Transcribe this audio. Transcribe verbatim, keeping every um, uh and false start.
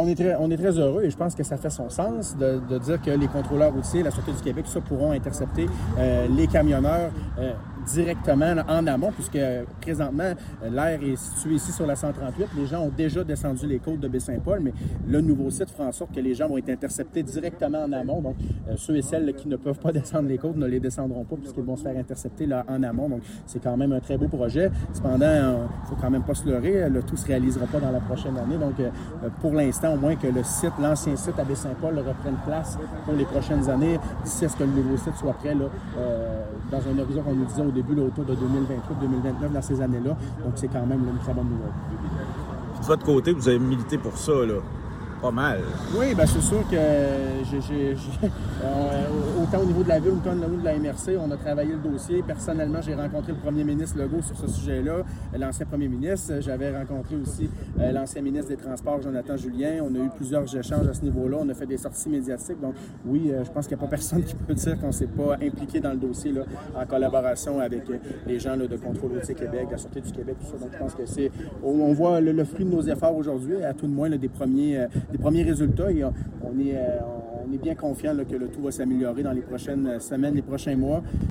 on est très, on est très heureux et je pense que ça fait son sens de, de dire que les contrôleurs routiers, la Sûreté du Québec, ça, pourront intercepter euh, les camionneurs euh, directement en amont, puisque présentement, l'aire est situé ici sur la cent trente-huit. Les gens ont déjà descendu les côtes de Baie-Saint-Paul, mais le nouveau site fera en sorte que les gens vont être interceptés directement en amont. Donc, euh, ceux et celles là, qui ne peuvent pas descendre les côtes ne les descendront pas puisqu'ils vont se faire intercepter là, en amont. Donc, c'est quand même un très beau projet. Cependant, il ne faut quand même pas se leurrer. Le tout ne se réalisera pas dans la prochaine année. Donc, euh, pour l'instant, au moins que le site, l'ancien site à Baie-Saint-Paul reprenne place pour les prochaines années, d'ici à ce que le nouveau site soit prêt là, euh, dans un horizon qu'on nous disait au début, là, autour de deux mille vingt-huit deux mille vingt-neuf, dans ces années-là. Donc, c'est quand même là, une très bonne nouvelle. Puis de votre côté, vous avez milité pour ça, là. Pas mal. Oui, bien, c'est sûr que j'ai, j'ai, j'ai, euh, autant au niveau de la Ville, autant au niveau de la M R C, on a travaillé le dossier. Personnellement, j'ai rencontré le premier ministre Legault sur ce sujet-là, l'ancien premier ministre. J'avais rencontré aussi euh, l'ancien ministre des Transports, Jonathan Julien. On a eu plusieurs échanges à ce niveau-là. On a fait des sorties médiatiques. Donc, oui, euh, je pense qu'il n'y a pas personne qui peut dire qu'on ne s'est pas impliqué dans le dossier là, en collaboration avec euh, les gens là, de Contrôle routier Québec, la Sûreté du Québec, tout ça. Donc, je pense que c'est... On voit le, le fruit de nos efforts aujourd'hui, à tout de moins là, des premiers... Euh, des premiers résultats et on est, on est bien confiant là, que le tout va s'améliorer dans les prochaines semaines, les prochains mois.